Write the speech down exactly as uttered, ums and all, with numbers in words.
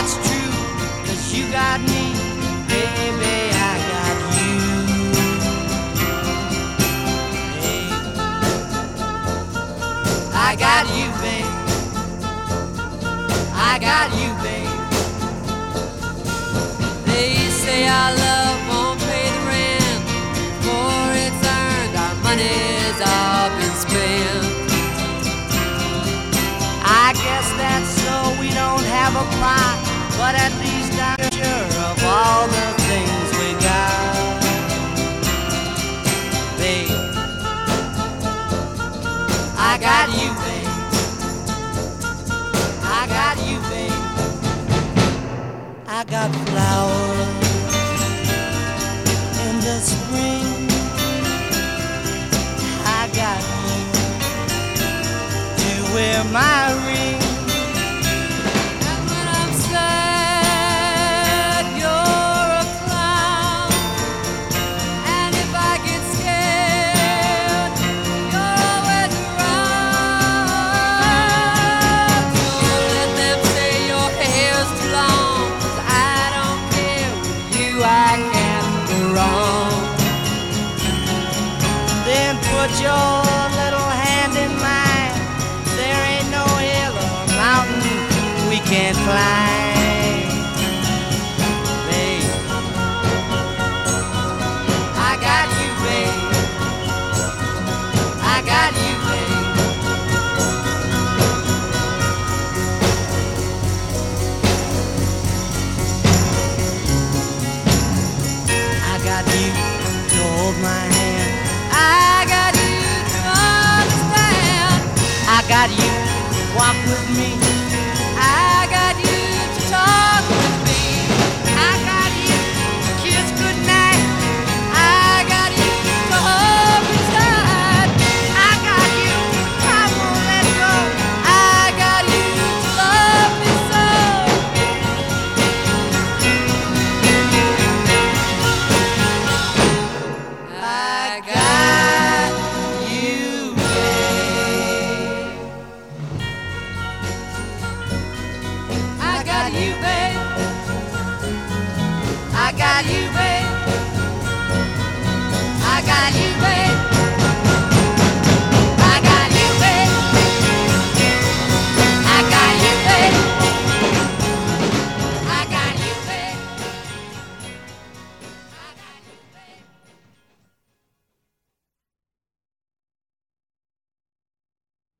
that's true, 'cause you got me, baby, I got you. Hey, I got you, babe. I got you, babe. They say our love won't pay the rent before it's earned. Our money's all been spent. I guess that's so we don't have a plot, but at least I'm sure of all the things we got. Babe, I got you, babe. I got you, babe. I got flowers in the spring. I got you to wear my ring. And when I'm sad, you're a clown. And if I get scared, you're always around. Don't let them say your hair's too long, 'cause I don't care. With you I can't go wrong. Then put your little hand in mine. There ain't no hill or mountain we can't climb. Babe, I got you, babe. I got you, babe. I got you to hold my hand. I got you to understand. I got you to walk with me.